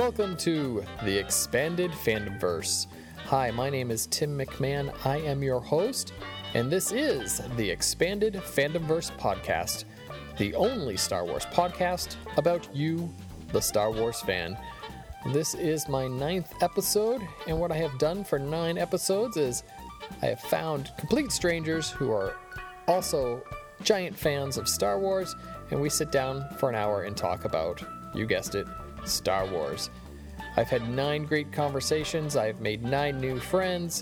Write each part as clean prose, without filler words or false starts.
welcome to the Expanded Fandomverse. Hi, my name is Tim McMahon. I am your host, and this is the Expanded Fandomverse podcast, the only Star Wars podcast about you, the Star Wars fan. This is my 9th episode, and what I have done for 9 episodes is I have found complete strangers who are also giant fans of Star Wars, and we sit down for an hour and talk about, you guessed it, Star Wars. I've had 9 great conversations, I've made 9 new friends,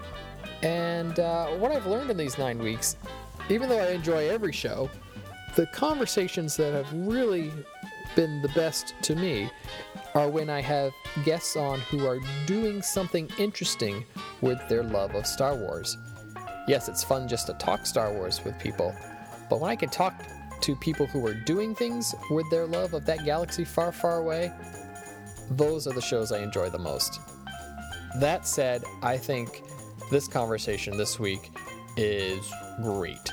and what I've learned in these 9 weeks, even though I enjoy every show, the conversations that have really been the best to me are when I have guests on who are doing something interesting with their love of Star Wars. Yes, it's fun just to talk Star Wars with people, but when I can talk to people who are doing things with their love of that galaxy far, far away, those are the shows I enjoy the most. That said, I think this conversation this week is great.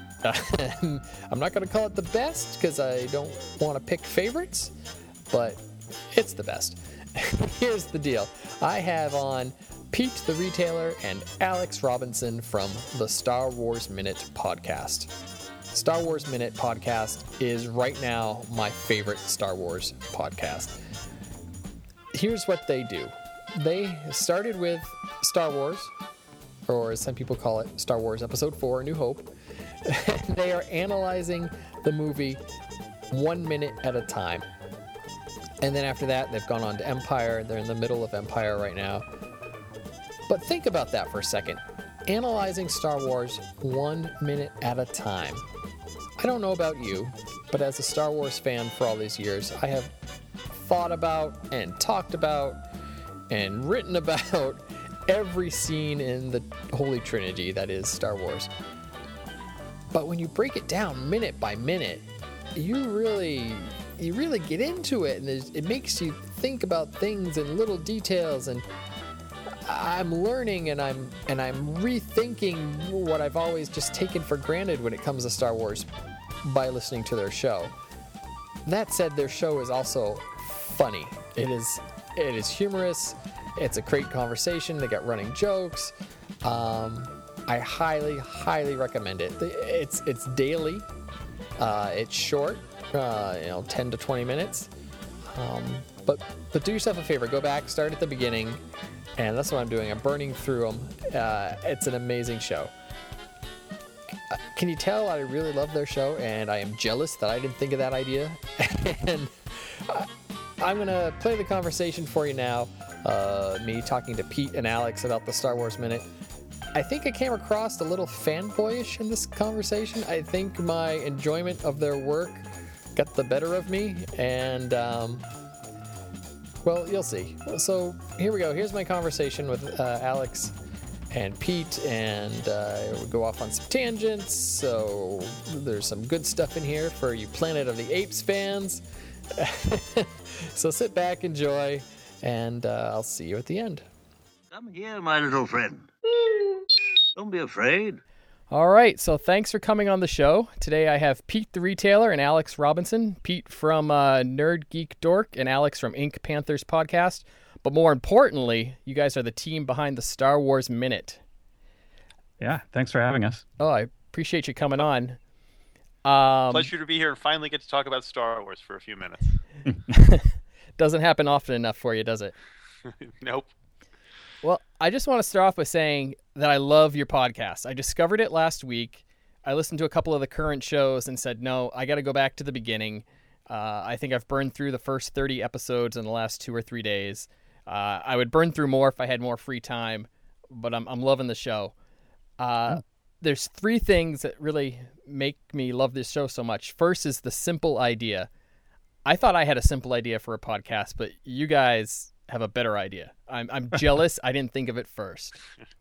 I'm not going to call it the best because I don't want to pick favorites, but it's the best. Here's the deal. I have on Pete the Retailer and Alex Robinson from the Star Wars Minute podcast. Star Wars Minute podcast is right now my favorite Star Wars podcast. Here's what they do. They started with Star Wars, or as some people call it, Star Wars Episode 4, A New Hope. They are analyzing the movie 1 minute at a time. And then after that, they've gone on to Empire. They're in the middle of Empire right now. But think about that for a second. Analyzing Star Wars 1 minute at a time. I don't know about you, but as a Star Wars fan for all these years, I have thought about and talked about and written about every scene in the Holy Trinity that is Star Wars. But when you break it down minute by minute, you really get into it, and it makes you think about things and little details, and I'm learning and I'm rethinking what I've always just taken for granted when it comes to Star Wars by listening to their show. That said, their show is also funny. It is humorous. It's a great conversation. They got running jokes. I highly recommend it. It's daily. It's short, 10 to 20 minutes. But do yourself a favor. Go back, start at the beginning, and that's what I'm doing. I'm burning through them. It's an amazing show. Can you tell I really love their show, and I am jealous that I didn't think of that idea? And I'm going to play the conversation for you now. Me talking to Pete and Alex about the Star Wars Minute. I think I came across a little fanboyish in this conversation. I think my enjoyment of their work got the better of me, and well, you'll see. So here we go. Here's my conversation with Alex and Pete, and we'll go off on some tangents. So there's some good stuff in here for you Planet of the Apes fans. So sit back, enjoy, and I'll see you at the end. Come here, my little friend. Don't be afraid. All right, so thanks for coming on the show. Today I have Pete the Retailer and Alex Robinson. Pete from Nerd Geek Dork and Alex from Ink Panthers podcast. But more importantly, you guys are the team behind the Star Wars Minute. Yeah, thanks for having us. Oh, I appreciate you coming on. Pleasure to be here and finally get to talk about Star Wars for a few minutes. Doesn't happen often enough for you, does it? Nope. Well, I just want to start off by saying that I love your podcast. I discovered it last week. I listened to a couple of the current shows and said, no, I got to go back to the beginning. I think I've burned through the first 30 episodes in the last 2 or 3 days. I would burn through more if I had more free time, but I'm loving the show. There's 3 things that really make me love this show so much. First is the simple idea. I thought I had a simple idea for a podcast, but you guys have a better idea. I'm jealous. I didn't think of it first.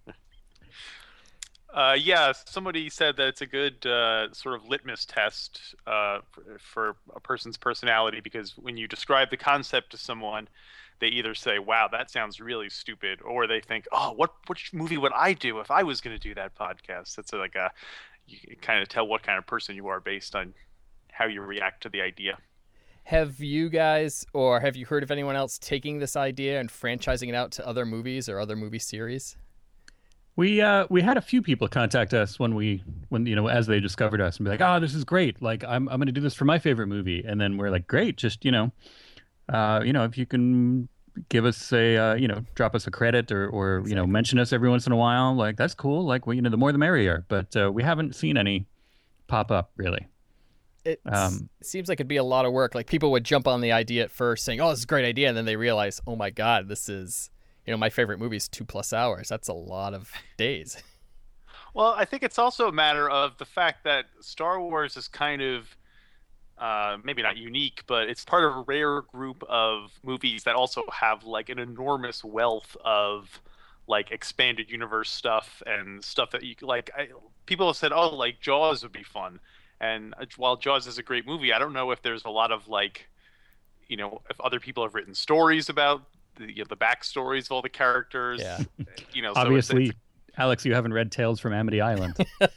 Yeah, somebody said that it's a good sort of litmus test for a person's personality, because when you describe the concept to someone, they either say, wow, that sounds really stupid, or they think, oh, which movie would I do if I was going to do that podcast? That's like you kind of tell what kind of person you are based on how you react to the idea. Have you guys, or have you heard of anyone else taking this idea and franchising it out to other movies or other movie series? We had a few people contact us when as they discovered us and be like, oh, this is great. Like I'm going to do this for my favorite movie. And then we're like, great. Just, if you can give us drop us a credit or Exactly. mention us every once in a while, like that's cool. Like, well, the more the merrier. But we haven't seen any pop up really. It seems like it'd be a lot of work. Like people would jump on the idea at first saying, oh, this is a great idea. And then they realize, oh my God, this is, my favorite movie is 2+ hours. That's a lot of days. Well, I think it's also a matter of the fact that Star Wars is kind of maybe not unique, but it's part of a rare group of movies that also have like an enormous wealth of like expanded universe stuff and stuff that you like. People have said, oh, like Jaws would be fun. And while Jaws is a great movie, I don't know if there's a lot of like, if other people have written stories about the backstories of all the characters. Yeah. So Obviously, Alex, you haven't read Tales from Amity Island.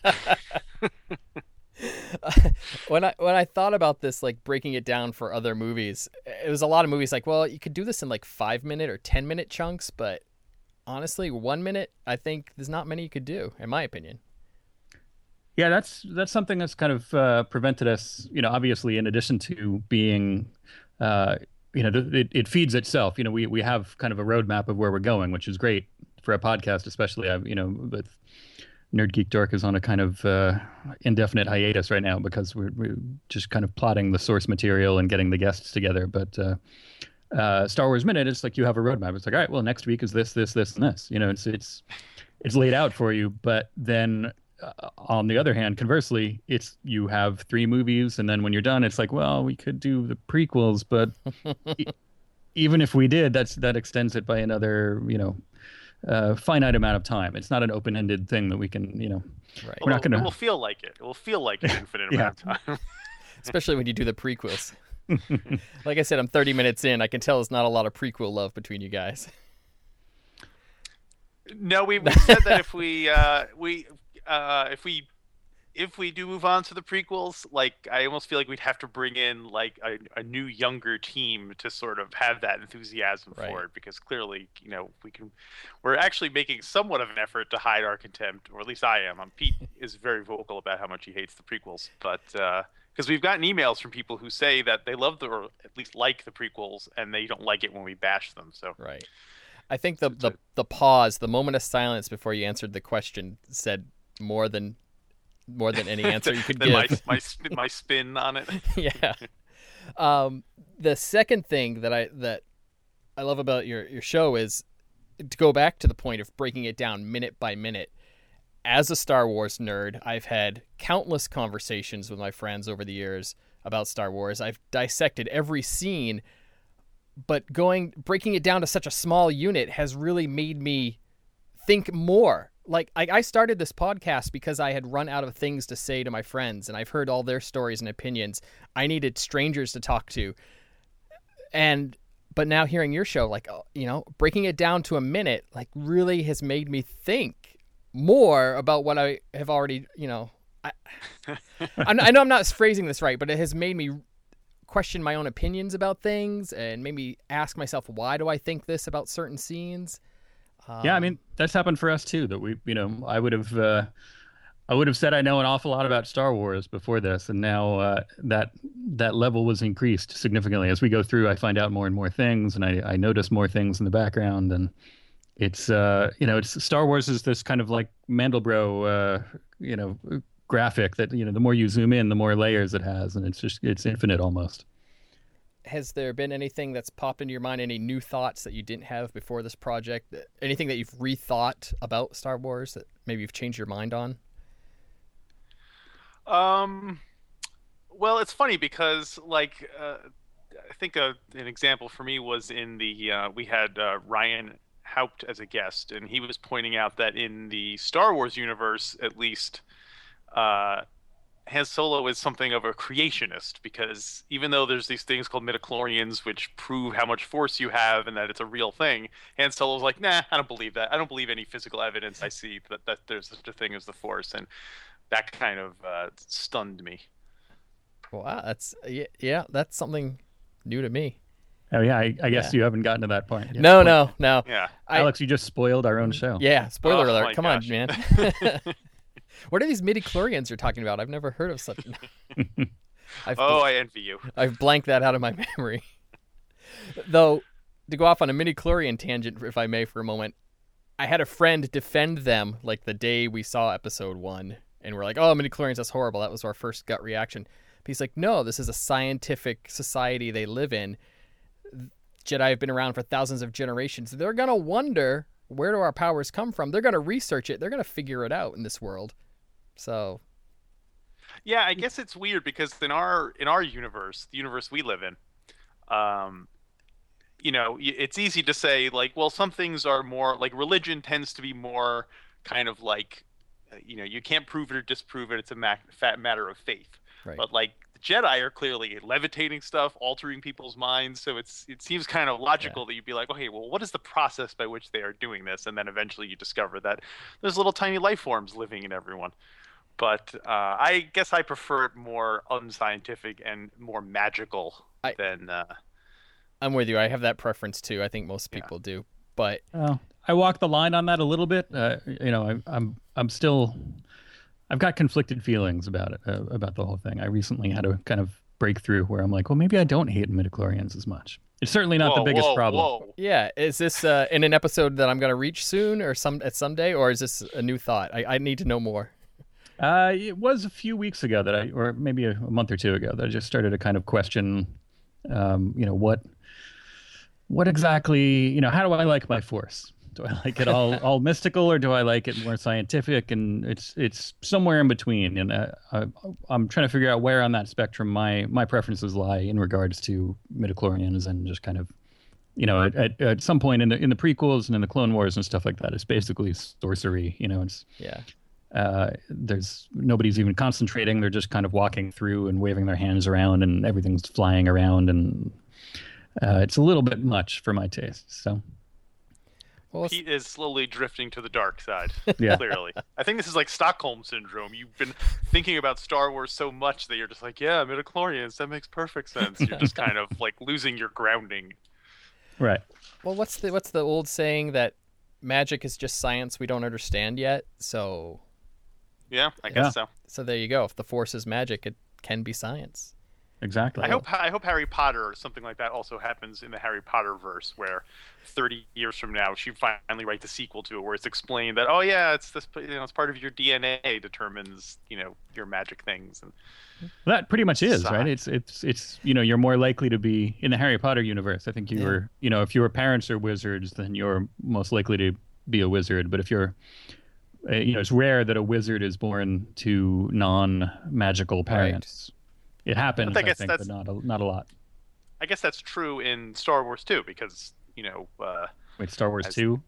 When I thought about this, like breaking it down for other movies, it was a lot of movies like, well, you could do this in like 5-minute or 10-minute chunks, but honestly, 1 minute, I think there's not many you could do, in my opinion. Yeah, that's something that's kind of prevented us, obviously, in addition to being, it feeds itself. We have kind of a roadmap of where we're going, which is great for a podcast, especially, but Nerd Geek Dork is on a kind of indefinite hiatus right now because we're just kind of plotting the source material and getting the guests together. But Star Wars Minute, it's like you have a roadmap. It's like, all right, well, next week is this, and this. It's laid out for you, but then on the other hand, conversely, you have 3 movies, and then when you're done, it's like, well, we could do the prequels, but even if we did, that extends it by another, finite amount of time. It's not an open-ended thing that we can, Right. We're not going to. It will feel like it. It will feel like an infinite amount of time. Especially when you do the prequels. Like I said, I'm 30 minutes in. I can tell there's not a lot of prequel love between you guys. No, we said that if we do move on to the prequels, like I almost feel like we'd have to bring in like a new younger team to sort of have that enthusiasm Right. for it, because clearly, we're actually making somewhat of an effort to hide our contempt, or at least I am. Pete is very vocal about how much he hates the prequels, but because we've gotten emails from people who say that they love or at least like the prequels, and they don't like it when we bash them. So Right. I think the pause, the moment of silence before you answered the question, said more than any answer you could give. my spin on it. Yeah. The second thing that I love about your show is to go back to the point of breaking it down minute by minute. As a Star Wars nerd, I've had countless conversations with my friends over the years about Star Wars. I've dissected every scene, but breaking it down to such a small unit has really made me think more. Like I started this podcast because I had run out of things to say to my friends, and I've heard all their stories and opinions. I needed strangers to talk to. But now hearing your show, like, breaking it down to a minute, like really has made me think more about what I have already, I know I'm not phrasing this right, but it has made me question my own opinions about things and made me ask myself, why do I think this about certain scenes? Yeah, I mean, that's happened for us too. That we, I would have said I know an awful lot about Star Wars before this, and now that level was increased significantly as we go through. I find out more and more things, and I notice more things in the background, and it's it's Star Wars is this kind of like Mandelbrot graphic that the more you zoom in, the more layers it has, and it's infinite almost. Has there been anything that's popped into your mind, any new thoughts that you didn't have before this project? Anything that you've rethought about Star Wars that maybe you've changed your mind on? Well, it's funny because like I think an example for me was in the we had Ryan Haupt as a guest, and he was pointing out that in the Star Wars universe, at least, Han Solo is something of a creationist, because even though there's these things called midichlorians which prove how much force you have and that it's a real thing, Han Solo's like, nah, I don't believe that. I don't believe any physical evidence I see that there's such a thing as the force, and that kind of stunned me. Wow, that's something new to me. Oh yeah, I guess you haven't gotten to that point yet. No. Yeah. Alex, you just spoiled our own show. Yeah, spoiler Oh, alert. my Come gosh. on, man. What are these midi-chlorians you're talking about? I've never heard of such. I envy you. I've blanked that out of my memory. Though, to go off on a midi-chlorian tangent, if I may, for a moment, I had a friend defend them like the day we saw episode 1, and we're like, "Oh, midi-chlorians, that's horrible." That was our first gut reaction. But he's like, "No, this is a scientific society they live in. Jedi have been around for thousands of generations. They're gonna wonder, where do our powers come from? They're gonna research it. They're gonna figure it out in this world." So, Yeah, I guess it's weird because in our universe, the universe we live in, it's easy to say like, well, some things are more like religion tends to be more kind of like, you can't prove it or disprove it. It's a fat matter of faith. right. But like the Jedi are clearly levitating stuff, altering people's minds. So it seems kind of logical that you'd be like, okay, well, what is the process by which they are doing this? And then eventually you discover that there's little tiny life forms living in everyone. But I guess I prefer it more unscientific and more magical than. I'm with you. I have that preference too. I think most people do. But I walk the line on that a little bit. I'm still. I've got conflicted feelings about it, about the whole thing. I recently had a kind of breakthrough where I'm like, well, maybe I don't hate midichlorians as much. It's certainly not the biggest problem. Whoa. yeah, is this in an episode that I'm going to reach soon or someday, or is this a new thought? I need to know more. It was a few weeks ago or maybe a month or two ago, that I just started to kind of question, what exactly, how do I like my Force? Do I like it all mystical, or do I like it more scientific? And it's somewhere in between. And I'm trying to figure out where on that spectrum my preferences lie in regards to midichlorians, and just kind of, at some point in the prequels and in the Clone Wars and stuff like that, it's basically sorcery. There's nobody's even concentrating. They're just kind of walking through and waving their hands around, and everything's flying around, and it's a little bit much for my taste. So. Well, Pete is slowly drifting to the dark side. Yeah. Clearly, I think this is like Stockholm syndrome. You've been thinking about Star Wars so much that you're just like, yeah, midichlorians. That makes perfect sense. You're just kind of like losing your grounding. Right. well, what's the old saying that magic is just science we don't understand yet? So Yeah, I guess so. So there you go. If the Force is magic, it can be science. Exactly. I hope Harry Potter or something like that also happens in the Harry Potter verse, where 30 years from now she finally writes a sequel to it, where it's explained that it's this, it's part of your DNA determines your magic things. And that pretty much is, right? It's you're more likely to be in the Harry Potter universe. I think you were, if your parents are wizards, then you're most likely to be a wizard. But if you're it's rare that a wizard is born to non-magical parents. Right. It happens, I think, but not a lot. I guess that's true in Star Wars too, because wait, Star Wars 2?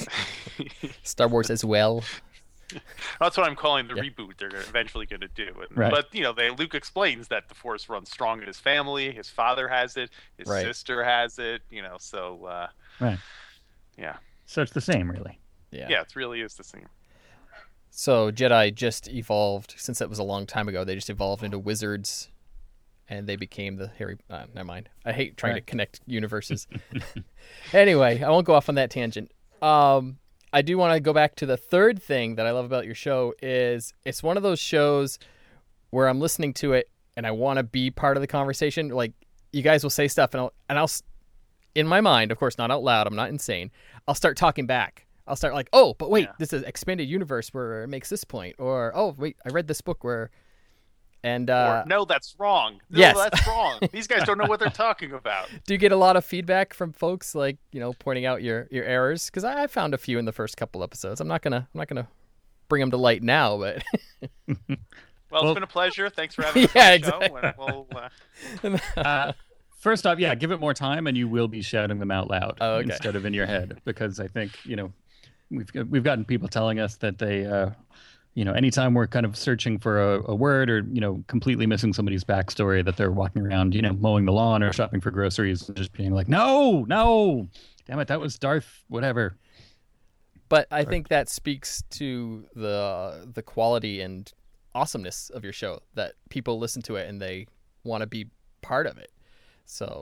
Star Wars as well. That's what I'm calling the reboot they're eventually going to do. Right. But Luke explains that the Force runs strong in his family. His father has it. His sister has it. So right. Yeah. So it's the same, really. Yeah. Yeah, it really is the same. So Jedi just evolved, since that was a long time ago. They just evolved into wizards. And they became the Harry... never mind. I hate trying to connect universes. Anyway, I won't go off on that tangent. I do want to go back to the third thing that I love about your show is it's one of those shows where I'm listening to it and I want to be part of the conversation. Like, you guys will say stuff and I'll in my mind, of course, not out loud, I'm not insane, I'll start talking back. I'll start like, oh, but wait, this is expanded universe where it makes this point. Or, oh, wait, I read this book where... And or, no, that's wrong. No, yes. That's wrong. These guys don't know what they're talking about. Do you get a lot of feedback from folks, like, pointing out your errors? Because I found a few in the first couple episodes. I'm not gonna bring them to light now, but well, it's been a pleasure. Thanks for having me on the show. We'll, first off, give it more time, and you will be shouting them out loud instead of in your head, because I think we've gotten people telling us that they. Anytime we're kind of searching for a word or, completely missing somebody's backstory, that they're walking around, mowing the lawn or shopping for groceries and just being like, no, damn it, that was Darth, whatever. But I think that speaks to the quality and awesomeness of your show, that people listen to it and they want to be part of it. So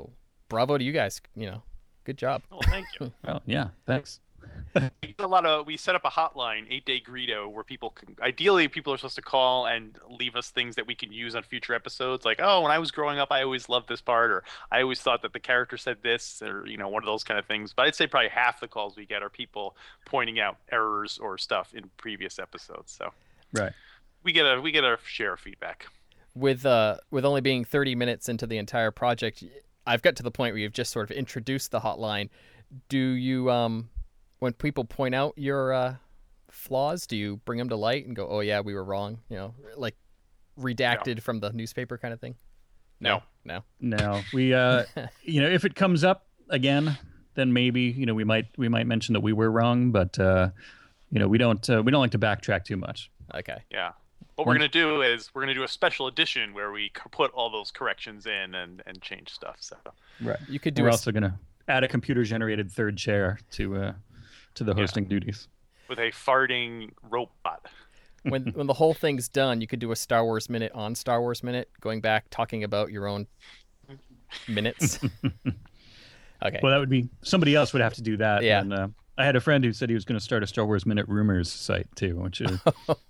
bravo to you guys. Good job. Well, thank you. Well, yeah, thanks. We set up a hotline, 8-Day Greedo, where ideally people are supposed to call and leave us things that we can use on future episodes. Like, oh, when I was growing up, I always loved this part, or I always thought that the character said this, or one of those kind of things. But I'd say probably half the calls we get are people pointing out errors or stuff in previous episodes. So Right. we get a share of feedback. With only being 30 minutes into the entire project, I've got to the point where you've just sort of introduced the hotline. Do you, when people point out your flaws, do you bring them to light and go, oh yeah, we were wrong, like redacted from the newspaper kind of thing? No. We, if it comes up again, then maybe, we might mention that we were wrong, but, we don't like to backtrack too much. Okay. Yeah. What we're going to do is we're going to do a special edition where we put all those corrections in and change stuff. So right. You could do. We're also going to add a computer-generated third chair to the hosting duties with a farting robot. When the whole thing's done, you could do a Star Wars Minute on Star Wars Minute, going back talking about your own minutes. Okay. Well, that would be somebody else would have to do that. Yeah. And, I had a friend who said he was going to start a Star Wars Minute rumors site too, which is.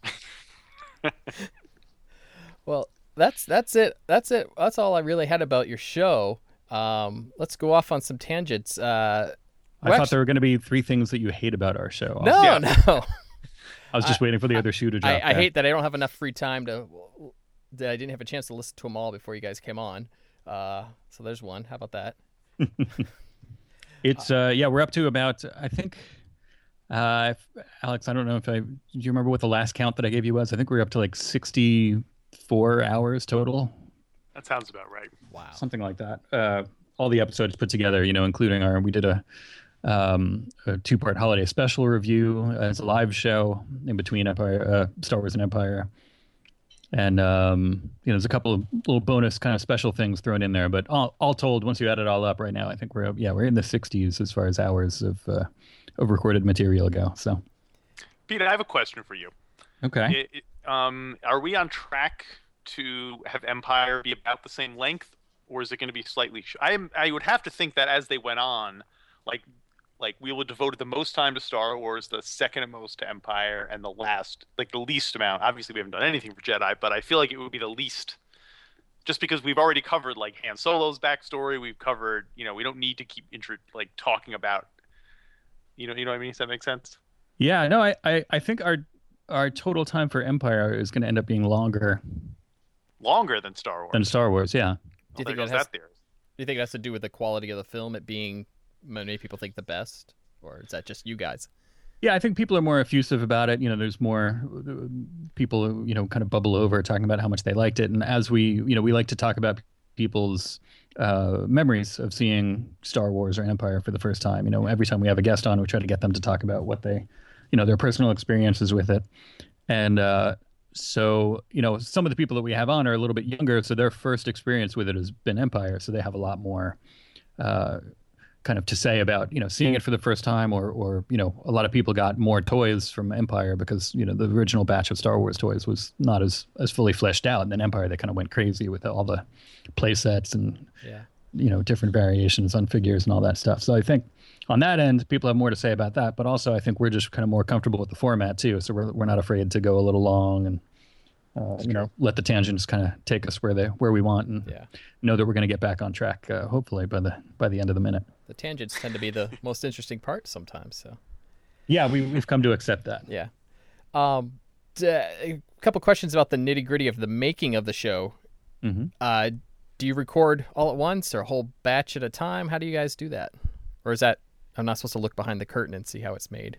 Well, that's it. That's all I really had about your show. Let's go off on some tangents. I thought there were going to be 3 things that you hate about our show. No. I was just waiting for the other shoe to drop. I hate that I don't have enough free time that I didn't have a chance to listen to them all before you guys came on. So there's one. How about that? It's we're up to about, I think, Alex, I don't know do you remember what the last count that I gave you was? I think we're up to like 64 hours total. That sounds about right. Wow. Something like that. All the episodes put together, including we did a 2-part holiday special review as a live show in between Star Wars and Empire. And, there's a couple of little bonus kind of special things thrown in there, but all told, once you add it all up right now, I think we're in the 60s as far as hours of recorded material go. So, Pete, I have a question for you. Okay. Are we on track to have Empire be about the same length, or is it going to be slightly? I would have to think that as they went on, like we would devote the most time to Star Wars, the second most to Empire, and the least amount. Obviously, we haven't done anything for Jedi, but I feel like it would be the least, just because we've already covered like Han Solo's backstory. We've covered, we don't need to keep talking about, you know what I mean? Does that make sense? Yeah, no, I think our total time for Empire is going to end up being longer than Star Wars. Yeah. Do you think it has to do with the quality of the film, it being many people think the best, or is that just you guys? Yeah, I think people are more effusive about it. There's more people who, kind of bubble over talking about how much they liked it. And as we like to talk about people's memories of seeing Star Wars or Empire for the first time. Every time we have a guest on, we try to get them to talk about what they, their personal experiences with it. And so, some of the people that we have on are a little bit younger, so their first experience with it has been Empire, so they have a lot more kind of to say about, seeing it for the first time, or a lot of people got more toys from Empire because, the original batch of Star Wars toys was not as fully fleshed out. And then Empire, they kind of went crazy with all the play sets and, different variations on figures and all that stuff. So I think on that end, people have more to say about that, but also I think we're just kind of more comfortable with the format too. So we're not afraid to go a little long and, let the tangents kind of take us where we want, and know that we're going to get back on track, hopefully by the end of the minute. The tangents tend to be the most interesting part sometimes. So, yeah, we've come to accept that. Yeah. A couple questions about the nitty gritty of the making of the show. Mm-hmm. Do you record all at once or a whole batch at a time? How do you guys do that? Or is that I'm not supposed to look behind the curtain and see how it's made?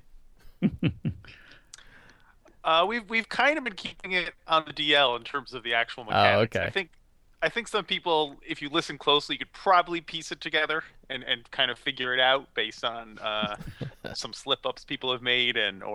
We've kind of been keeping it on the DL in terms of the actual mechanics. Oh, okay. I think some people, if you listen closely, you could probably piece it together and kind of figure it out based on some slip-ups people have made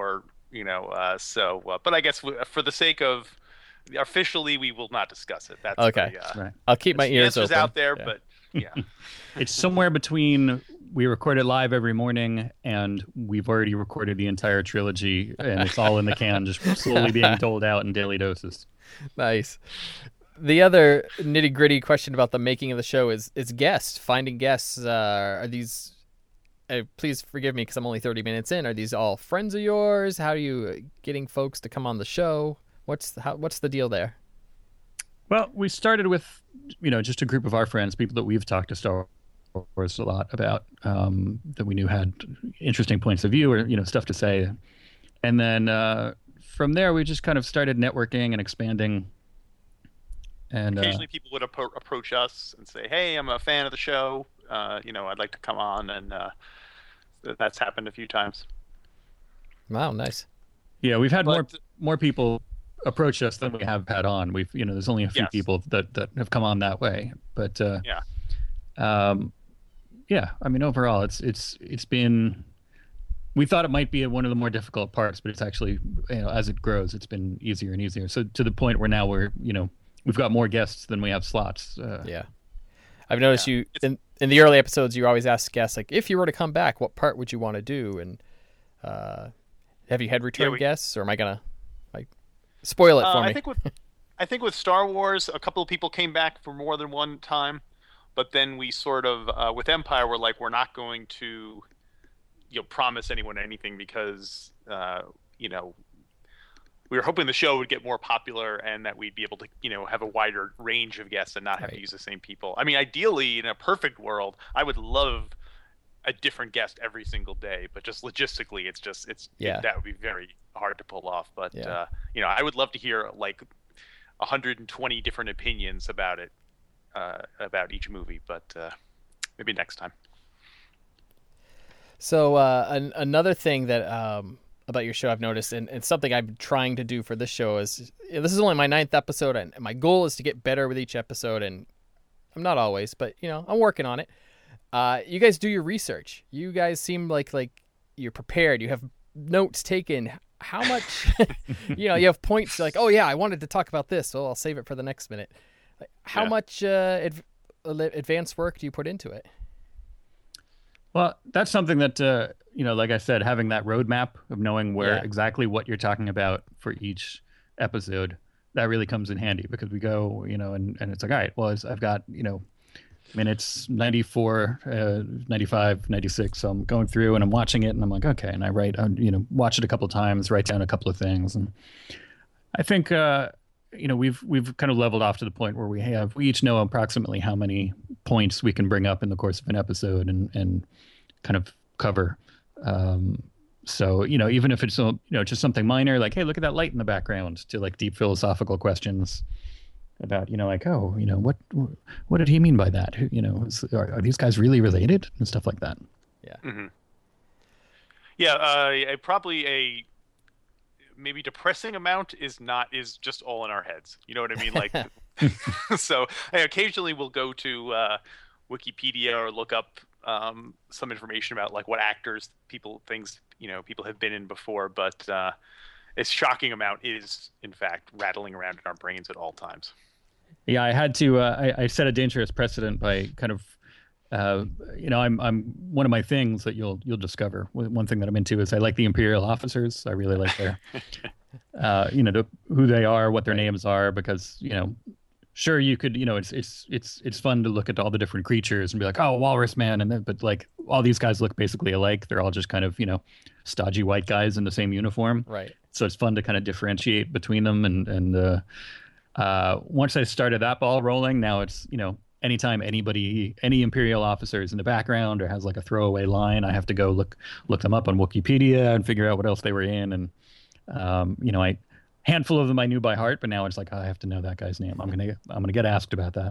but I guess for the sake of officially, we will not discuss it. That's okay. Right. I'll keep my ears open. Out there, but yeah. It's somewhere between we record it live every morning and we've already recorded the entire trilogy and it's all in the can, just slowly being doled out in daily doses. Nice. The other nitty gritty question about the making of the show is guests, finding guests. Are these? Please forgive me because I'm only 30 minutes in. Are these all friends of yours? How are you getting folks to come on the show? What's the deal there? Well, we started with, just a group of our friends, people that we've talked to Star Wars a lot about, that we knew had interesting points of view or, stuff to say. And then from there, we just kind of started networking and expanding. And occasionally people would approach us and say, hey, I'm a fan of the show. I'd like to come on. And that's happened a few times. Wow, nice. Yeah, we've had more people approach us than we have had on. We've there's only a few people that have come on that way, but overall it's been, we thought it might be one of the more difficult parts, but it's actually, as it grows, it's been easier and easier, so to the point where now we've got more guests than we have slots. I've noticed you in the early episodes, you always ask guests, like, if you were to come back, what part would you want to do? And have you had return guests, or am I gonna spoil it for me? I think with Star Wars, a couple of people came back for more than one time, but then we sort of with Empire, we're like, we're not going to promise anyone anything because we were hoping the show would get more popular and that we'd be able to have a wider range of guests and not have to use the same people. I mean, ideally, in a perfect world, I would love a different guest every single day, but just logistically, that would be very hard to pull off. But I would love to hear like 120 different opinions about it, about each movie, but maybe next time. So another thing that about your show I've noticed, and something I'm trying to do for this show is, this is only my 9th episode, and my goal is to get better with each episode, and I'm not always, but I'm working on it. You guys do your research. You guys seem like you're prepared. You have notes taken. How much, you have points like, oh yeah, I wanted to talk about this, so I'll save it for the next minute. How much advanced work do you put into it? Well, that's something that, like I said, having that roadmap of knowing where exactly what you're talking about for each episode, that really comes in handy, because we go, and it's like, all right, well, I've got, minutes 94, 95, 96. So I'm going through and I'm watching it and I'm like, okay. And I write, watch it a couple of times, write down a couple of things. And I think, we've kind of leveled off to the point where we each know approximately how many points we can bring up in the course of an episode and kind of cover. So, even if it's, just something minor, like, hey, look at that light in the background, to like deep philosophical questions about, what did he mean by that? Are these guys really related and stuff like that? Yeah. Mm-hmm. Yeah. Probably a maybe depressing amount is just all in our heads. You know what I mean? Like, so occasionally we'll go to Wikipedia or look up some information about like what actors people have been in before, but a shocking amount is in fact rattling around in our brains at all times. Yeah, I had to. I set a dangerous precedent by kind of, I'm one of my things that you'll discover. One thing that I'm into is I like the Imperial officers. I really like their, who they are, what their names are, because sure you could, it's fun to look at all the different creatures and be like, oh, Walrus Man, but like all these guys look basically alike. They're all just kind of stodgy white guys in the same uniform. Right. So it's fun to kind of differentiate between them and. Once I started that ball rolling, now it's, anytime any Imperial officer is in the background or has like a throwaway line, I have to go look them up on Wikipedia and figure out what else they were in. And, a handful of them I knew by heart, but now it's like, I have to know that guy's name. I'm going to get asked about that.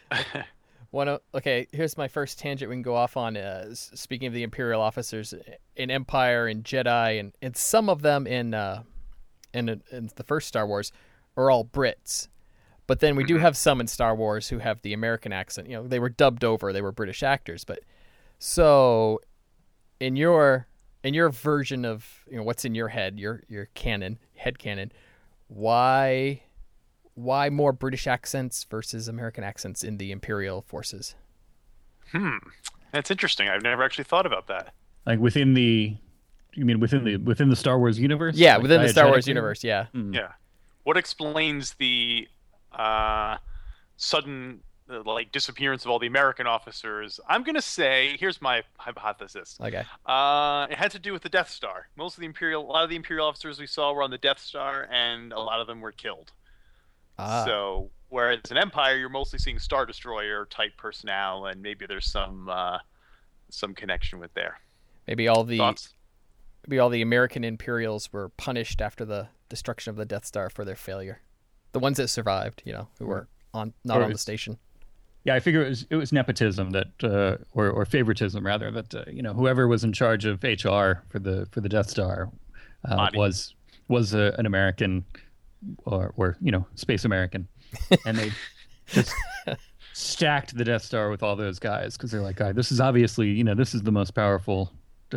Okay, here's my first tangent we can go off on. Speaking of the Imperial officers in Empire and Jedi, and some of them in the first Star Wars are all Brits. But then we do have some in Star Wars who have the American accent. They were dubbed over. They were British actors. But so in your version of what's in your head, your head canon, why more British accents versus American accents in the Imperial forces? That's interesting. I've never actually thought about that. Like within the Star Wars universe? Yeah, within the Star Wars universe. Yeah. Yeah. What explains the sudden like disappearance of all the American officers. I'm gonna say, here's my hypothesis. Okay. It had to do with the Death Star. A lot of the Imperial officers we saw were on the Death Star, and a lot of them were killed. So, whereas in Empire, you're mostly seeing Star Destroyer type personnel, and maybe there's some connection with there. Maybe all the Thoughts? American Imperials were punished after the destruction of the Death Star for their failure. The ones that survived, who were not on the station. Yeah, I figure it was nepotism that, or favoritism rather, that whoever was in charge of HR for the Death Star was an American, or space American, and they just stacked the Death Star with all those guys because they're like, this is obviously this is the most powerful,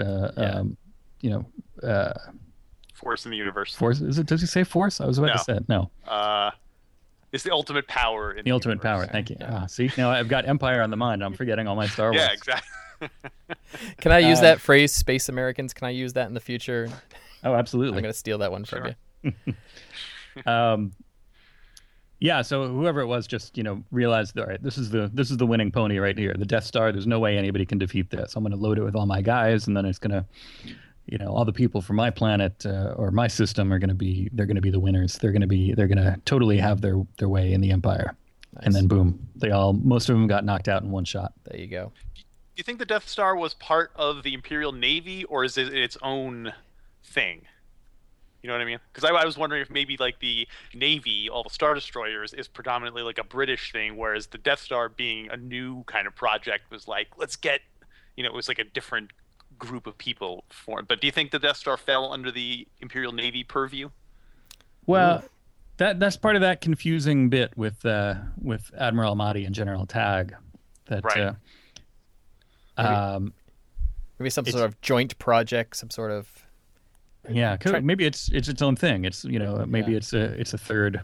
Force in the universe. Force, is it? Does he say force? I was about to say it. No. It's the ultimate power in the ultimate power. Thank you. Yeah. See, now I've got Empire on the mind. I'm forgetting all my Star Wars. Yeah, exactly. Can I use that phrase, Space Americans? Can I use that in the future? Oh, absolutely. I'm going to steal that one from you. Yeah, so whoever it was just, realized, all right, this is the winning pony right here. The Death Star, there's no way anybody can defeat this. I'm going to load it with all my guys, and then it's going to, all the people from my planet or my system they're going to be the winners. They're going to totally have their way in the Empire. Nice. And then boom, most of them got knocked out in one shot. There you go. Do you think the Death Star was part of the Imperial Navy, or is it its own thing? You know what I mean? Because I was wondering if maybe like the Navy, all the Star Destroyers, is predominantly like a British thing, whereas the Death Star being a new kind of project was like, let's get, it was like a different group of people formed. But do you think the Death Star fell under the Imperial Navy purview? Well, that's part of that confusing bit with Admiral Ahmadi and General Tagg. That right. Maybe some sort of joint project, some sort of. Yeah, maybe it's its own thing. It's maybe it's a third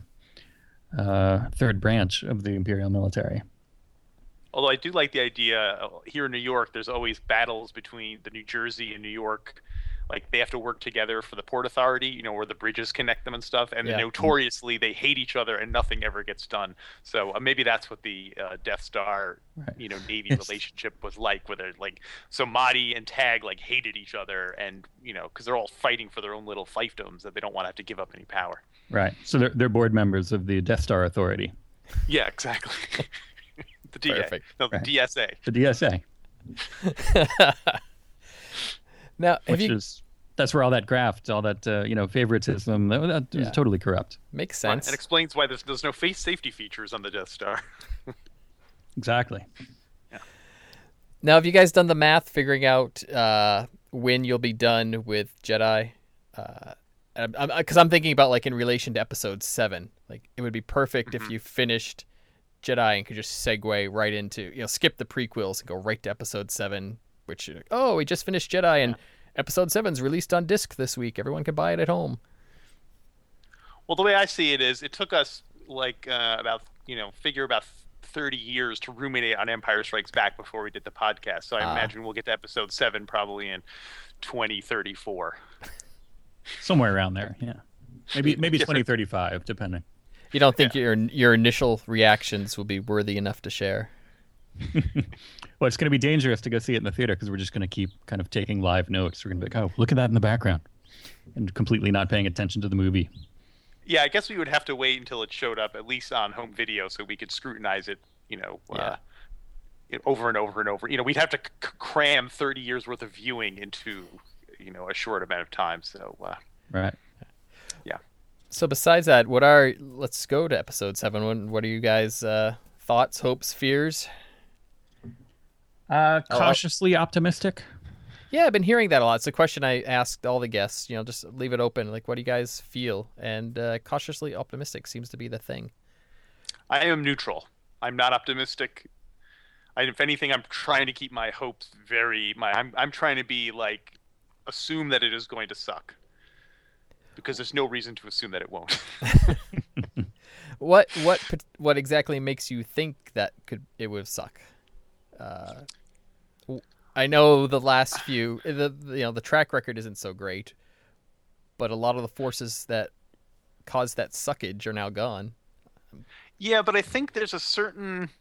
branch of the Imperial military. Although I do like the idea here in New York, there's always battles between the New Jersey and New York. Like they have to work together for the Port Authority, where the bridges connect them and stuff. And notoriously, they hate each other and nothing ever gets done. So maybe that's what the Death Star, Navy relationship was like, where they're like, so Mahdi and Tagg like hated each other, and because they're all fighting for their own little fiefdoms that they don't want to have to give up any power. Right. So they're board members of the Death Star Authority. Yeah, exactly. The DA. Perfect. No, the DSA. The DSA. Now, that's where all that graft, all that favoritism, that is totally corrupt. Makes sense. And explains why there's no safety features on the Death Star. Exactly. Yeah. Now, have you guys done the math figuring out when you'll be done with Jedi? Because I'm thinking about like in relation to Episode 7. Like it would be perfect if you finished Jedi and could just segue right into, skip the prequels and go right to Episode 7, which, we just finished Jedi and Episode 7's released on disc this week. Everyone can buy it at home. Well, the way I see it is it took us like about 30 years to ruminate on Empire Strikes Back before we did the podcast. So I imagine we'll get to Episode 7 probably in 2034. Somewhere around there, yeah. Maybe 2035, depending. You don't think your initial reactions will be worthy enough to share? Well, it's going to be dangerous to go see it in the theater because we're just going to keep kind of taking live notes. We're going to be like, oh, look at that in the background, and completely not paying attention to the movie. Yeah, I guess we would have to wait until it showed up at least on home video so we could scrutinize it, over and over and over. We'd have to cram 30 years worth of viewing into, a short amount of time. So, right. Yeah. So besides that, let's go to Episode 7. What are you guys' thoughts, hopes, fears? Cautiously optimistic. Yeah, I've been hearing that a lot. It's a question I asked all the guests. Just leave it open. Like, what do you guys feel? And cautiously optimistic seems to be the thing. I am neutral. I'm not optimistic. If anything, I'm trying to keep my hopes I'm trying to be like, assume that it is going to suck. Because there's no reason to assume that it won't. What exactly makes you think that it would suck? I know the last few, the track record isn't so great, but a lot of the forces that caused that suckage are now gone. Yeah, but I think there's a certain.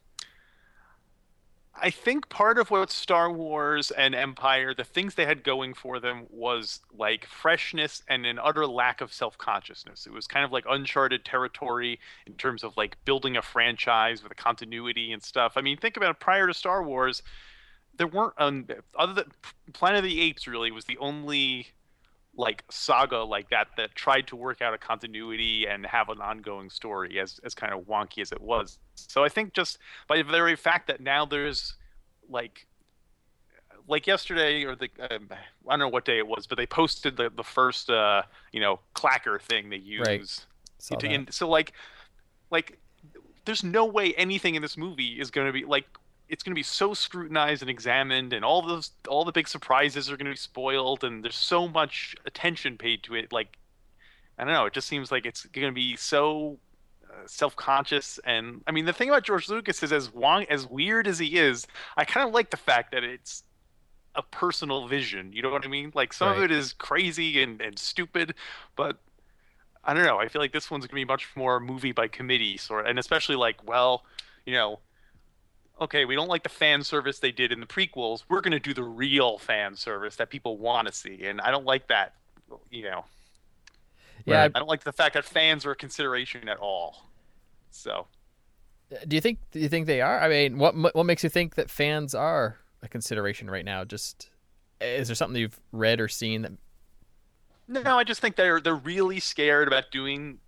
I think part of what Star Wars and Empire, the things they had going for them was like freshness and an utter lack of self-consciousness. It was kind of like uncharted territory in terms of like building a franchise with a continuity and stuff. I mean, think about it, prior to Star Wars, there weren't other than Planet of the Apes really was the only like saga like that that tried to work out a continuity and have an ongoing story as kind of wonky as it was. So I think just by the very fact that now there's like yesterday or the I don't know what day it was, but they posted the first clacker thing they use. Right. Saw that. So like there's no way anything in this movie is going to be like it's going to be so scrutinized and examined, and all the big surprises are going to be spoiled, and there's so much attention paid to it. Like, I don't know, it just seems like it's going to be so self-conscious. And I mean, the thing about George Lucas is, as weird as he is, I kind of like the fact that it's a personal vision. You know what I mean? Like, some of Right. it is crazy and stupid, but I don't know. I feel like this one's going to be much more movie by committee sort of, and especially like, well, you know, okay, we don't like the fan service they did in the prequels. We're going to do the real fan service that people want to see. And I don't like that, you know. Yeah. Right. I don't like the fact that fans are a consideration at all. So, Do you think they are? I mean, what makes you think that fans are a consideration right now? Just is there something you've read or seen that? no, I just think they're really scared about doing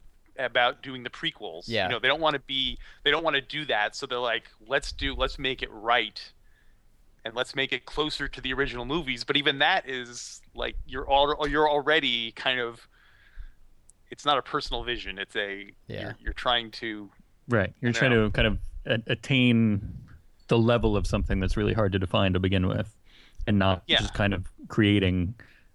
the prequels. Yeah. You know, they don't want to do that, so they're like, let's make it right. And let's make it closer to the original movies, but even that is like you're already kind of, it's not a personal vision. It's you're trying to. Right. You're I trying know. to kind of attain the level of something that's really hard to define to begin with, and not Yeah. just kind of creating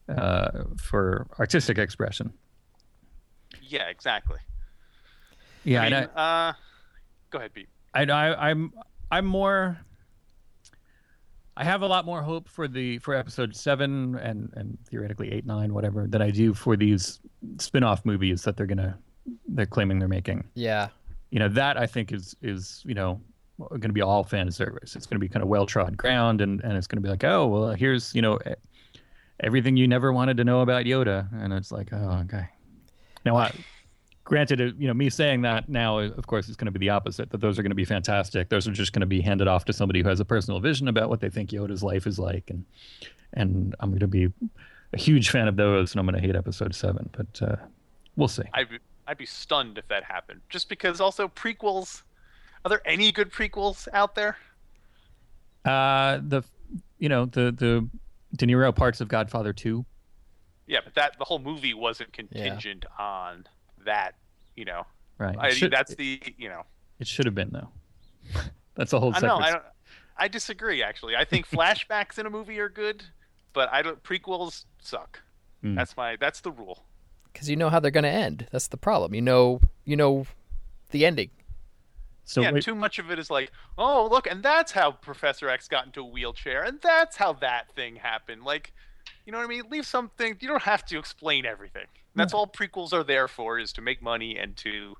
for artistic expression. Yeah, exactly. Yeah, I mean, and go ahead, Pete. I'm more. I have a lot more hope for episode 7 and theoretically 8, 9, whatever, than I do for these spin-off movies that they're claiming they're making. Yeah. You know, that I think is going to be all fan service. It's going to be kind of well-trod ground, and it's going to be like, oh, well, here's, everything you never wanted to know about Yoda. And it's like, oh, okay. Now, granted, me saying that now, of course, is going to be the opposite, that those are going to be fantastic. Those are just going to be handed off to somebody who has a personal vision about what they think Yoda's life is like. And I'm going to be a huge fan of those, and I'm going to hate episode 7. But we'll see. I'd be stunned if that happened. Just because also prequels, are there any good prequels out there? The De Niro parts of Godfather 2. Yeah, but the whole movie wasn't contingent on that, Right. that's the. It should have been, though. That's a whole I separate. know. I disagree. Actually, I think flashbacks in a movie are good, but prequels suck. Mm. That's the rule. Because you know how they're going to end. That's the problem. You know the ending. So yeah, wait, too much of it is like, oh, look, and that's how Professor X got into a wheelchair, and that's how that thing happened. Like, you know what I mean? Leave something. You don't have to explain everything. That's all prequels are there for, is to make money and to,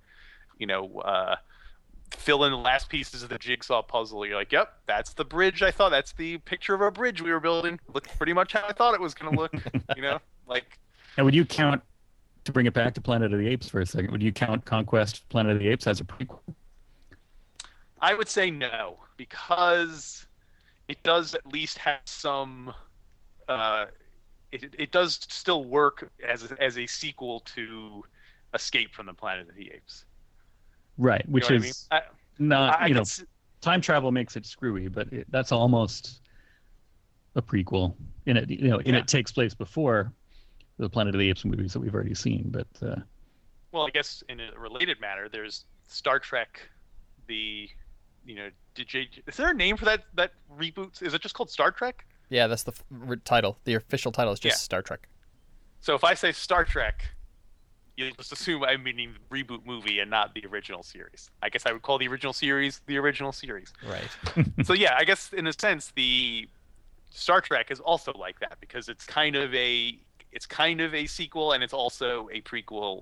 fill in the last pieces of the jigsaw puzzle. You're like, yep, that's the bridge I thought. That's the picture of a bridge we were building. Looked pretty much how I thought it was going to look. Like. and would you count, to bring it back to Planet of the Apes for a second, would you count Conquest Planet of the Apes as a prequel? I would say no, because it does at least have some. It does still work as a sequel to Escape from the Planet of the Apes. Right, which You know is what I mean? not, time travel makes it screwy, but that's almost a prequel. It takes place before the Planet of the Apes movies that we've already seen. But well, I guess in a related matter, there's Star Trek. Is there a name for that reboot? Is it just called Star Trek? Yeah, that's the title. The official title is just Star Trek. So if I say Star Trek, you just assume I'm meaning the reboot movie and not the original series. I guess I would call the original series the original series. Right. So yeah, I guess in a sense the Star Trek is also like that, because it's kind of a sequel and it's also a prequel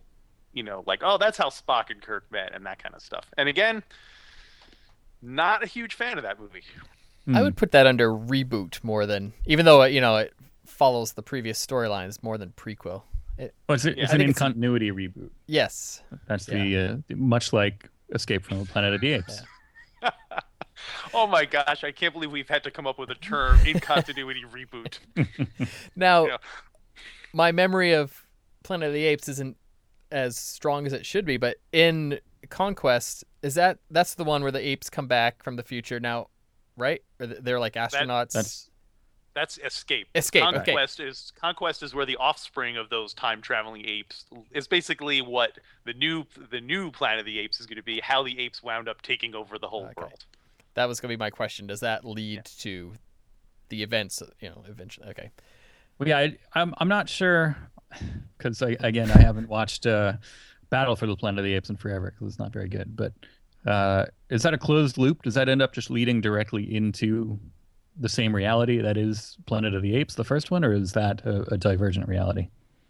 like, oh, that's how Spock and Kirk met and that kind of stuff. And again, not a huge fan of that movie. I would put that under reboot more than, even though it follows the previous storylines more than prequel. It's an in-continuity reboot. Yes. That's the much like Escape from the Planet of the Apes. Yeah. Oh my gosh, I can't believe we've had to come up with a term, in continuity reboot. Now, my memory of Planet of the Apes isn't as strong as it should be, but in Conquest, that's the one where the apes come back from the future now, right? Or they're like astronauts. That's Escape. Escape. Conquest is where the offspring of those time traveling apes is basically what the new Planet of the Apes is going to be. How the apes wound up taking over the whole world. That was going to be my question. Does that lead to the events? Eventually. Okay. Well, yeah, I'm not sure because I haven't watched Battle for the Planet of the Apes in forever because it's not very good. But is that a closed loop? Does that end up just leading directly into the same reality that is Planet of the Apes, the first one, or is that a divergent reality?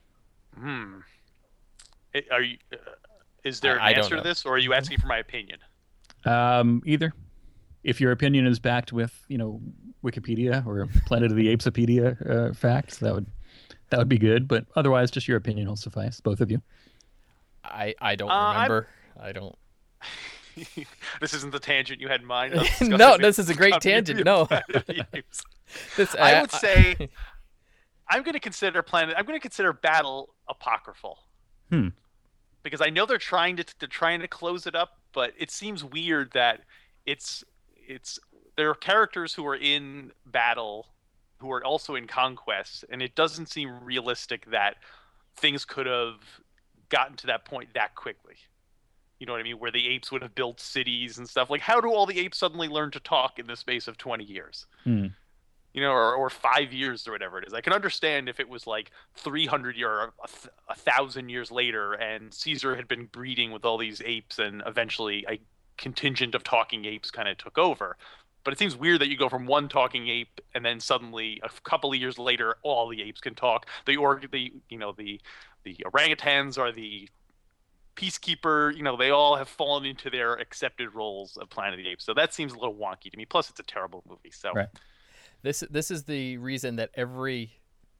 Is there an answer to this, or are you asking for my opinion? Either. If your opinion is backed with, Wikipedia or Planet of the Apesopedia facts, that would be good. But otherwise, just your opinion will suffice, both of you. I don't remember. I don't. This isn't the tangent you had in mind. No, this is a great tangent. No. I would say I'm going to consider Battle apocryphal. Because I know they're trying to close it up, but it seems weird that there are characters who are in Battle who are also in Conquest, and it doesn't seem realistic that things could have gotten to that point that quickly. You know what I mean? Where the apes would have built cities and stuff. Like, how do all the apes suddenly learn to talk in the space of 20 years? Or 5 years or whatever it is. I can understand if it was like 300 years or 1,000 years later and Caesar had been breeding with all these apes and eventually a contingent of talking apes kind of took over. But it seems weird that you go from one talking ape and then suddenly a couple of years later all the apes can talk. The orangutans are the peacekeeper, they all have fallen into their accepted roles of Planet of the Apes. So that seems a little wonky to me. Plus, it's a terrible movie. So right. This is the reason that every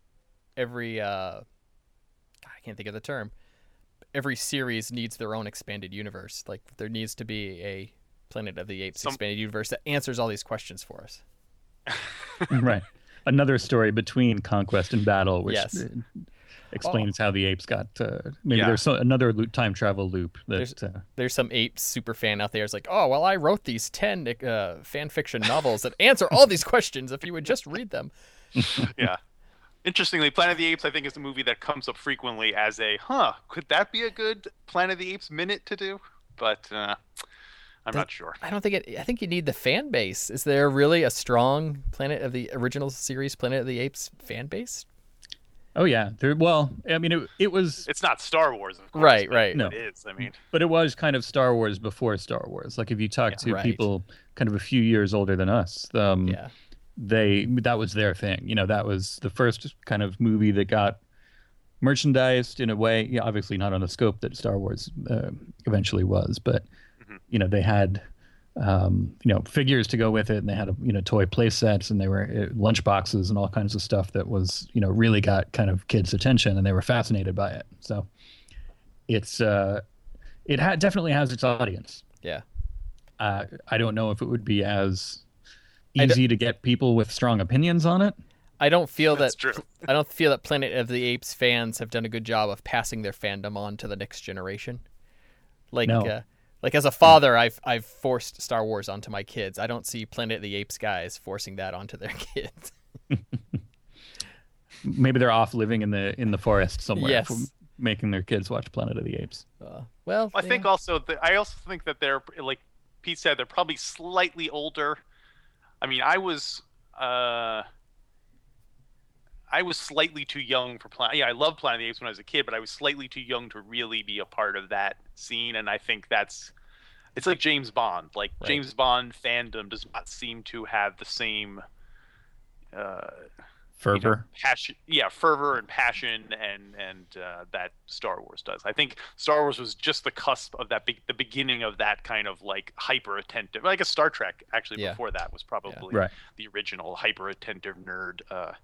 I can't think of the term. Every series needs their own expanded universe. Like there needs to be a Planet of the Apes expanded universe that answers all these questions for us. Right. Another story between Conquest and Battle, which explains how the apes got. There's another time travel loop. There's some ape super fan out there. It's like, oh well, I wrote these 10 fan fiction novels that answer all these questions. If you would just read them. Yeah. Interestingly, Planet of the Apes, I think, is a movie that comes up frequently as could that be a good Planet of the Apes minute to do? But I'm not sure. I don't think it. I think you need the fan base. Is there really a strong Planet of the original series, Planet of the Apes fan base? Oh yeah, it was. It's not Star Wars, of course. Right. No, it is. I mean, but it was kind of Star Wars before Star Wars. Like if you talk to people kind of a few years older than us, that was their thing. That was the first kind of movie that got merchandised in a way. Yeah, obviously not on the scope that Star Wars eventually was, but they had. Figures to go with it, and they had toy play sets, and they were lunch boxes and all kinds of stuff that was really got kind of kids' attention, and they were fascinated by it. So it's definitely has its audience. Yeah. I don't know if it would be as easy to get people with strong opinions on it. I don't feel That's that. True. I don't feel that Planet of the Apes fans have done a good job of passing their fandom on to the next generation. Like as a father, I've forced Star Wars onto my kids. I don't see Planet of the Apes guys forcing that onto their kids. Maybe they're off living in the forest somewhere, yes, making their kids watch Planet of the Apes. I think also that they're, like Pete said, they're probably slightly older. I mean, I was slightly too young for Planet. Yeah, I loved Planet of the Apes when I was a kid, but I was slightly too young to really be a part of that scene. And I think it's like James Bond. Like James Bond fandom does not seem to have the same Fervor. Passion, fervor and passion, and that Star Wars does. I think Star Wars was just the cusp of that, the beginning of that kind of like hyper attentive. I guess Star Trek actually before that was probably the original hyper attentive nerd,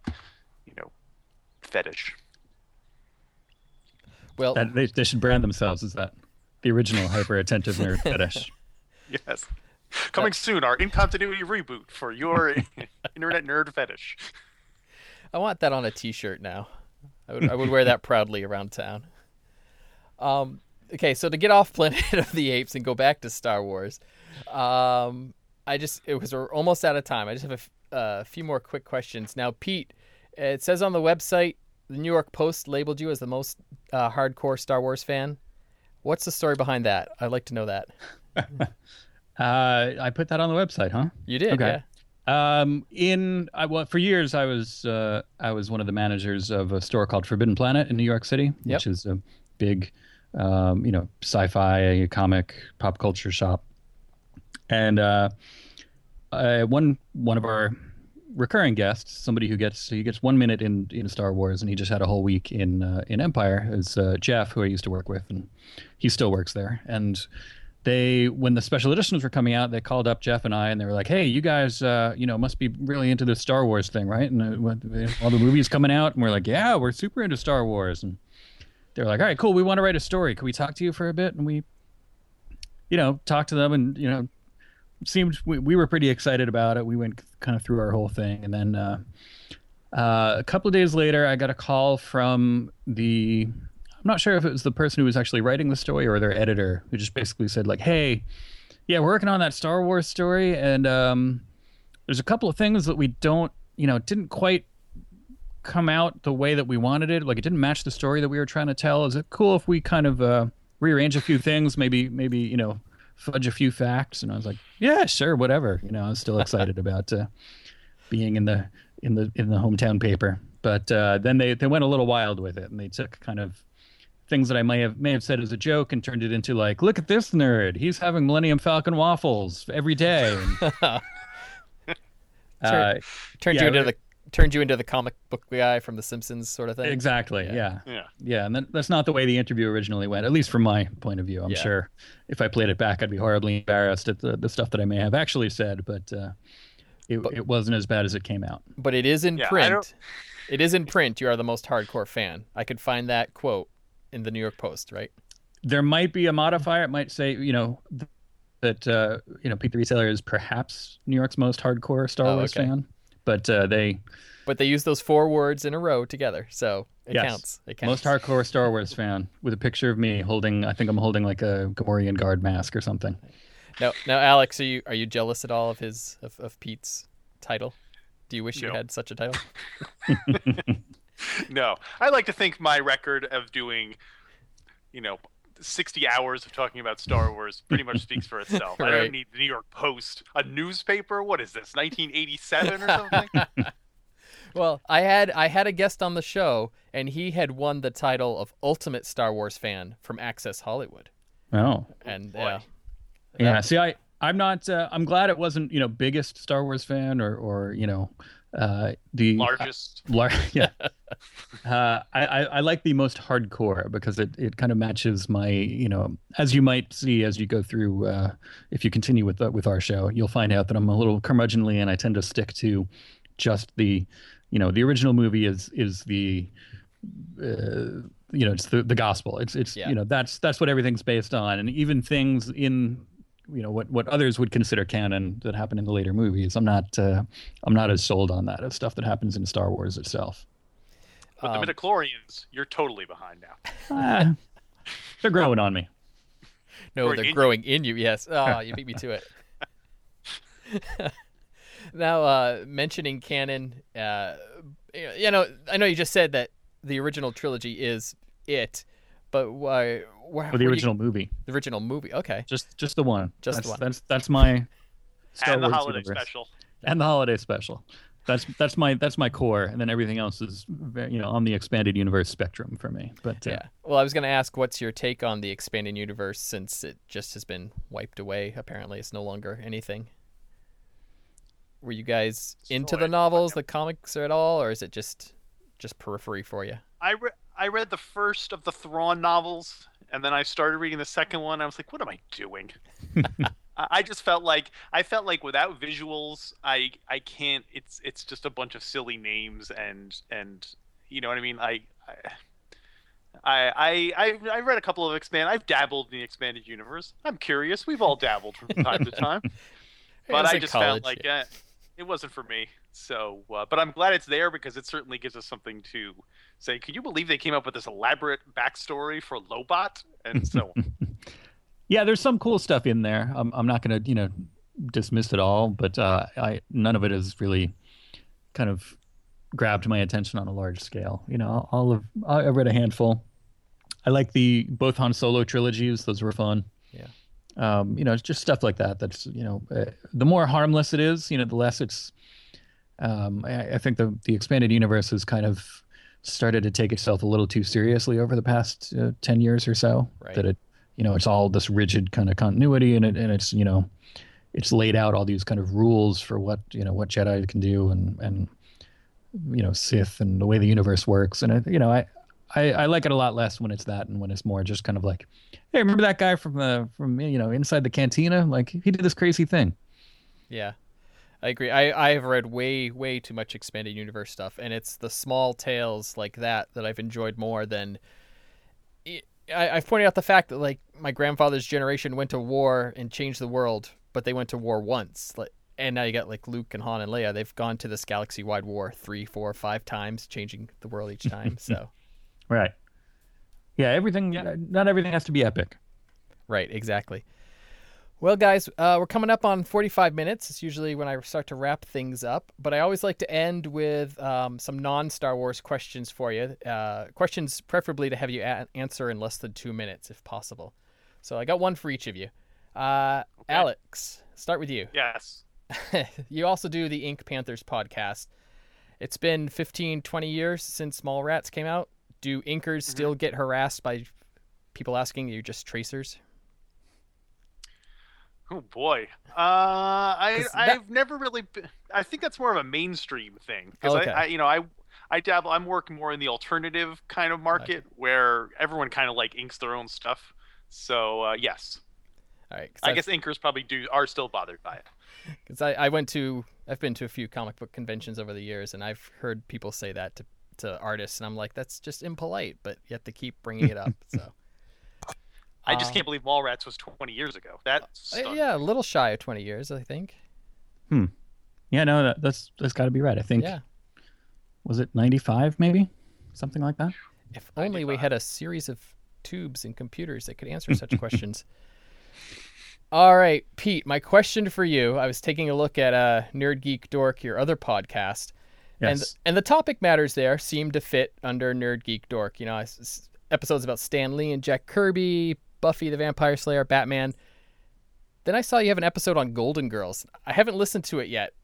fetish. Well, they should brand themselves as that, the original hyper attentive nerd fetish. Yes. Coming soon, our in continuity reboot for your internet nerd fetish. I want that on a T-shirt now. I would wear that proudly around town. Okay, so to get off Planet of the Apes and go back to Star Wars, we're almost out of time. I just have a few more quick questions. Now, Pete, it says on the website, the New York Post labeled you as the most hardcore Star Wars fan. What's the story behind that? I'd like to know that. I put that on the website, huh? You did, okay. Yeah. For years I was one of the managers of a store called Forbidden Planet in New York City, which is a big, sci-fi comic pop culture shop. And one of our recurring guests, somebody who gets 1 minute in Star Wars, and he just had a whole week in Empire, is Jeff, who I used to work with, and he still works there. And when the special editions were coming out, they called up Jeff and I, and they were like, "Hey, you guys, must be really into this Star Wars thing, right? And all the movies coming out." And we're like, "Yeah, we're super into Star Wars." And they were like, "All right, cool. We want to write a story. Can we talk to you for a bit?" And we, talked to them, and seemed we were pretty excited about it. We went kind of through our whole thing, and then a couple of days later, I got a call from I'm not sure if it was the person who was actually writing the story or their editor, who just basically said like, "Hey, yeah, we're working on that Star Wars story, and there's a couple of things that we didn't quite come out the way that we wanted it. Like, it didn't match the story that we were trying to tell. Is it cool if we kind of rearrange a few things, maybe fudge a few facts?" And I was like, "Yeah, sure, whatever." I was still excited about being in the hometown paper, but then they went a little wild with it, and they took kind of things that I may have said as a joke and turned it into like, "Look at this nerd. He's having Millennium Falcon waffles every day." And, turned you into the comic book guy from The Simpsons sort of thing. Exactly. Yeah. And that's not the way the interview originally went, at least from my point of view. I'm sure if I played it back, I'd be horribly embarrassed at the stuff that I may have actually said, but it wasn't as bad as it came out. But it is in print. It is in print. You are the most hardcore fan. I could find that quote in the New York Post, right? There might be a modifier. It might say, that Pete the Retailer is perhaps New York's most hardcore Star Wars fan. But they use those 4 words in a row together, so it counts. It counts. Most hardcore Star Wars fan, with a picture of me holding like a Gamorrean guard mask or something. Now, Alex, are you jealous at all of Pete's title? Do you wish you had such a title? No, I like to think my record of doing, 60 hours of talking about Star Wars pretty much speaks for itself. Right. I don't need the New York Post, a newspaper. What is this, 1987 or something? Well, I had a guest on the show, and he had won the title of Ultimate Star Wars Fan from Access Hollywood. Oh, and See, I'm not. I'm glad it wasn't biggest Star Wars fan or the largest. I like the most hardcore because it kind of matches my, as you might see as you go through, if you continue with our show, you'll find out that I'm a little curmudgeonly, and I tend to stick to just the original movie is the it's the gospel. It's that's what everything's based on, and even things in what others would consider canon that happen in the later movies. I'm not as sold on that as stuff that happens in Star Wars itself. But the midichlorians, you're totally behind now. They're growing on me. No, they're growing in you. Yes. Oh, you beat me to it. Now, mentioning canon, I know you just said that the original trilogy is it, but why? The original movie. The original movie. Okay. Just the one. The one. That's my Star and the Wars holiday universe. Special. And the holiday special. That's my core, and then everything else is on the expanded universe spectrum for me. But yeah. Well, I was going to ask, what's your take on the expanded universe since it just has been wiped away? Apparently, it's no longer anything. Were you guys into So the novels, the comics at all, or is it just periphery for you? I read the first of the Thrawn novels, and then I started reading the second one. I was like, what am I doing? I just felt like without visuals, I can't. It's just a bunch of silly names and you know what I mean. I read a couple of I've dabbled in the expanded universe. I'm curious. We've all dabbled from time to time, but I just found like it wasn't for me. So, but I'm glad it's there because it certainly gives us something to say. Can you believe they came up with this elaborate backstory for Lobot and so on? Yeah, there's some cool stuff in there. I'm not going to, dismiss it all, but none of it has really kind of grabbed my attention on a large scale. I read a handful. I like both Han Solo trilogies; those were fun. Yeah. It's just stuff like that. That's the more harmless it is, the less it's. I think the expanded universe has kind of started to take itself a little too seriously over the past 10 years or so. Right. That it. It's all this rigid kind of continuity, and it's it's laid out all these kind of rules for what what Jedi can do, and Sith, and the way the universe works. And I like it a lot less when it's that, and when it's more just kind of like, hey, remember that guy from inside the cantina? Like, he did this crazy thing. Yeah, I agree. I've read way too much expanded universe stuff, and it's the small tales like that I've enjoyed more than. I've pointed out the fact that like my grandfather's generation went to war and changed the world, but they went to war once. And now you got like Luke and Han and Leia. They've gone to this galaxy-wide war 3, 4, 5 times, changing the world each time. So, right, yeah, everything. Not everything has to be epic. Right, exactly. Well, guys, we're coming up on 45 minutes. It's usually when I start to wrap things up. But I always like to end with some non-Star Wars questions for you. Questions preferably to have you answer in less than 2 minutes, if possible. So I got one for each of you. Okay. Alex, start with you. Yes. You also do the Ink Panthers podcast. It's been 15, 20 years since Mallrats came out. Do Inkers still get harassed by people asking you just tracers? Oh boy, I've never really. I think that's more of a mainstream thing because okay. I dabble. I'm working more in the alternative kind of market where everyone kind of like inks their own stuff. So yes, all right. I guess inkers probably are still bothered by it. Because I've been to a few comic book conventions over the years, and I've heard people say that to artists, and I'm like, that's just impolite, but you have to keep bringing it up. So. I just can't believe Mallrats was 20 years ago. Yeah, a little shy of 20 years, I think. Yeah, no, that's got to be right. I think. Yeah. Was it 95, maybe? Something like that? If only 95. We had a series of tubes and computers that could answer such questions. All right, Pete, my question for you. I was taking a look at Nerd Geek Dork, your other podcast. Yes. And the topic matters there seem to fit under Nerd Geek Dork. Episodes about Stan Lee and Jack Kirby, Buffy the Vampire Slayer, Batman. Then I saw you have an episode on Golden Girls. I haven't listened to it yet.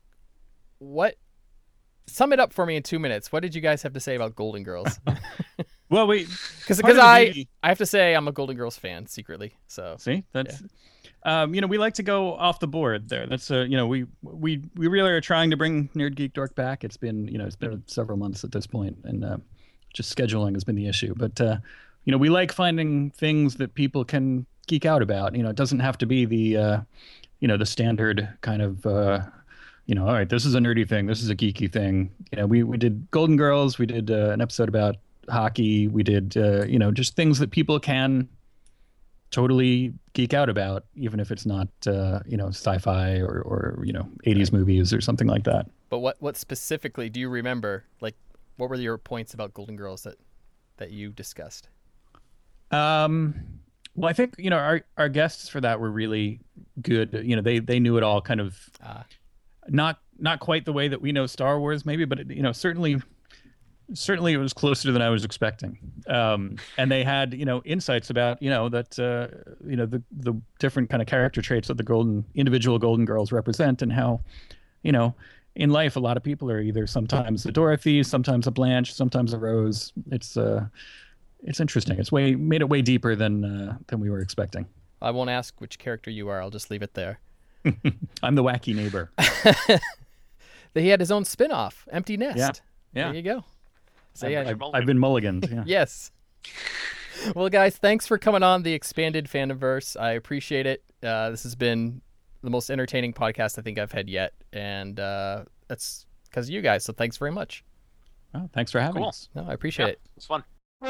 Sum it up for me in 2 minutes. What did you guys have to say about Golden Girls? Well, because I have to say I'm a Golden Girls fan secretly. So see, that's we like to go off the board there. That's we really are trying to bring Nerd Geek Dork back. It's been several months at this point, and just scheduling has been the issue. But we like finding things that people can geek out about. It doesn't have to be the the standard kind of all right, this is a nerdy thing, this is a geeky thing. We did Golden Girls, we did an episode about hockey, we did just things that people can totally geek out about, even if it's not sci-fi or 80s movies or something like that. But what specifically do you remember? Like, what were your points about Golden Girls that you discussed? Well, I think our guests for that were really good. They knew it all, kind of not quite the way that we know Star Wars, maybe, but certainly it was closer than I was expecting. And they had insights about that the different kind of character traits that the individual Golden Girls represent, and how in life a lot of people are either sometimes a Dorothy, sometimes a Blanche, sometimes a Rose. It's interesting. It's made it way deeper than we were expecting. I won't ask which character you are. I'll just leave it there. I'm the wacky neighbor. He had his own spin-off, Empty Nest. Yeah. There you go. So yeah, I've been mulliganed. Yeah. yes. Well, guys, thanks for coming on the Expanded Fandomverse. I appreciate it. This has been the most entertaining podcast I think I've had yet, and that's because of you guys. So thanks very much. Oh, thanks for having us. No, I appreciate it. It's fun.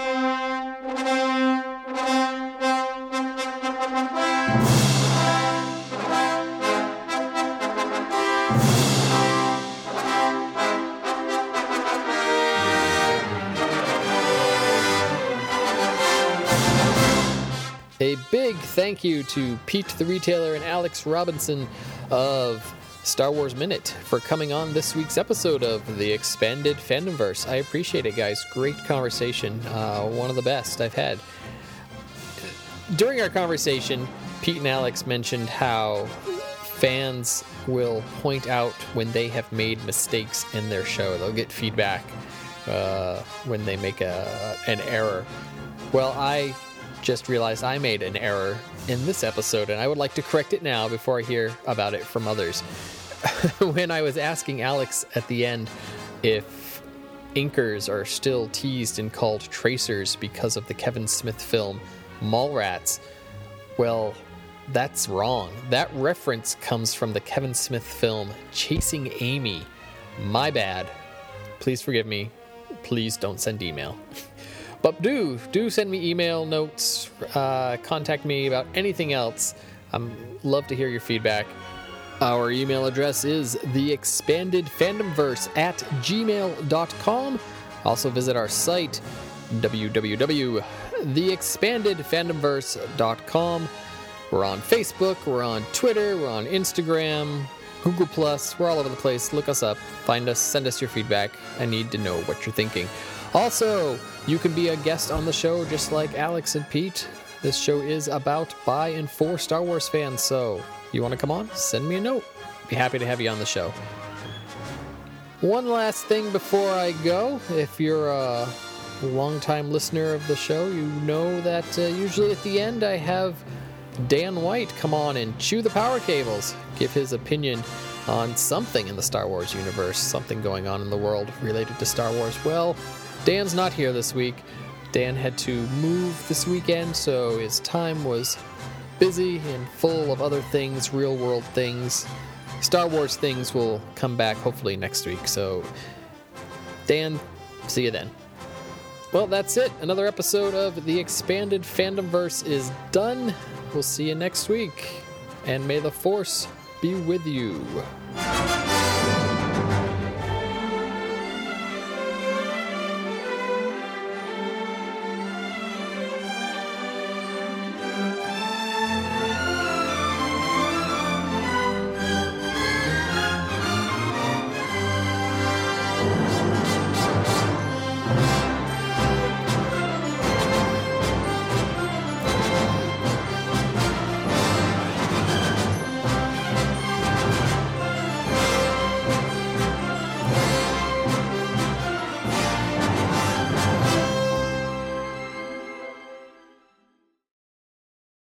A big thank you to Pete the Retailer and Alex Robinson of Star Wars Minute for coming on this week's episode of the Expanded Fandomverse. I appreciate it, guys. Great conversation. One of the best I've had. During our conversation, Pete and Alex mentioned how fans will point out when they have made mistakes in their show. They'll get feedback when they make an error. Well, I just realized I made an error in this episode, and I would like to correct it now before I hear about it from others. When I was asking Alex at the end if inkers are still teased and called tracers because of the Kevin Smith film Mallrats, well, that's wrong. That reference comes from the Kevin Smith film Chasing Amy. My bad. Please forgive me. Please don't send email. But do send me email, notes, contact me about anything else. Love to hear your feedback. Our email address is theexpandedfandomverse@gmail.com. Also visit our site, www.theexpandedfandomverse.com. We're on Facebook, we're on Twitter, we're on Instagram, Google+, we're all over the place. Look us up, find us, send us your feedback. I need to know what you're thinking. Also, you can be a guest on the show just like Alex and Pete. This show is about, by, and for Star Wars fans, so you want to come on? Send me a note. Be happy to have you on the show. One last thing before I go. If you're a longtime listener of the show, you know that usually at the end I have Dan White come on and chew the power cables, give his opinion on something in the Star Wars universe, something going on in the world related to Star Wars. Well, Dan's not here this week. Dan had to move this weekend, so his time was busy and full of other things, real world things. Star Wars things will come back hopefully next week. So, Dan, see you then. Well, that's it. Another episode of the Expanded Fandomverse is done. We'll see you next week. And may the Force be with you.